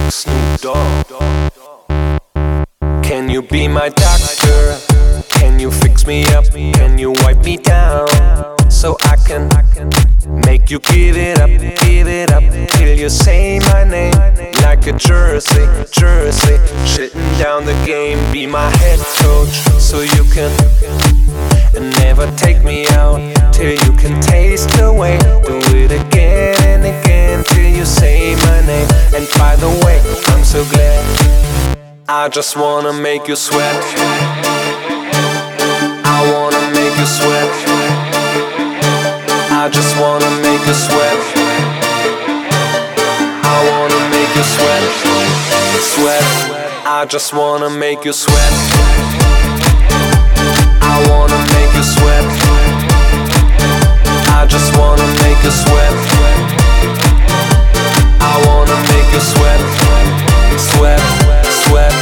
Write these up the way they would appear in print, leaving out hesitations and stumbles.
Snoop Dogg. Can you be my doctor? Can you fix me up? Can you wipe me down? So I can make you give it up till you say my name like a jersey. Shitting down the game, be my head coach so you can never take me out till you can taste the way. Do it again and again till you say my name. And by the way, I'm so glad. I just wanna make you sweat. I wanna make you sweat. I just wanna make you sweat. I wanna make you sweat. Sweat. I just wanna make you sweat. I wanna make you sweat. I just wanna make you sweat. I wanna make you sweat. Sweat, sweat.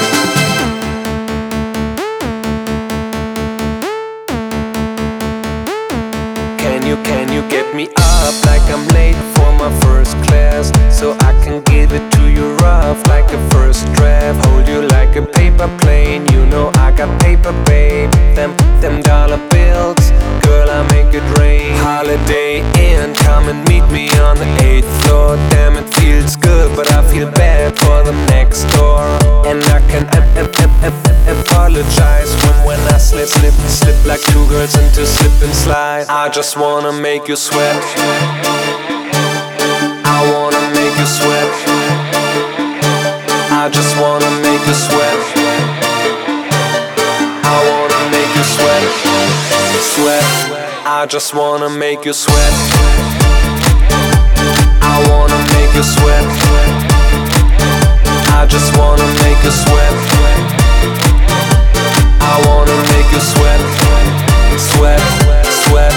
Can you get me up like I'm late for my first class, so I can give it to you rough like a first draft. Hold you like a paper plane, you know I got paper, babe. Them dollar bills, girl, I make it rain. Holiday Inn, come and meet me on the 8th floor. Damn, it feels good, but I feel bad for the next door. And I can apologize when I slip like two girls into slip and slide. I just wanna make you sweat. I wanna make you sweat. I just wanna make you sweat. I wanna make you sweat. Sweat. I just wanna make you sweat. I wanna make you sweat. I just wanna make you sweat. I wanna make you sweat. Sweat, sweat.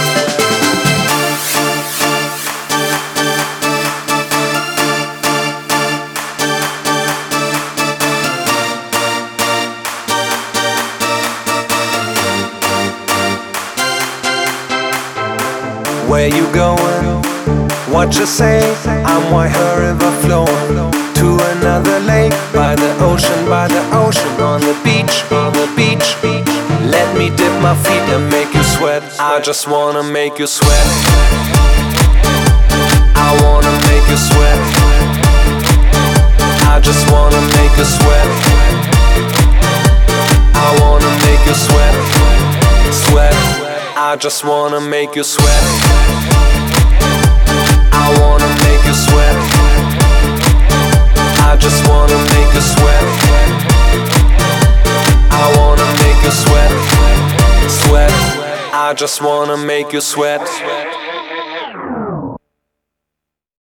Where you going? What you say? I'm Waiha River flowing to another lake, by the ocean, on the beach. Let me dip my feet and make you sweat. I just wanna make you sweat. I wanna make you sweat. I just wanna make you sweat. I wanna make you sweat. Sweat. I just wanna make you sweat. I wanna make you sweat. I just wanna make you sweat. I wanna make you sweat. Sweat. I just wanna make you sweat.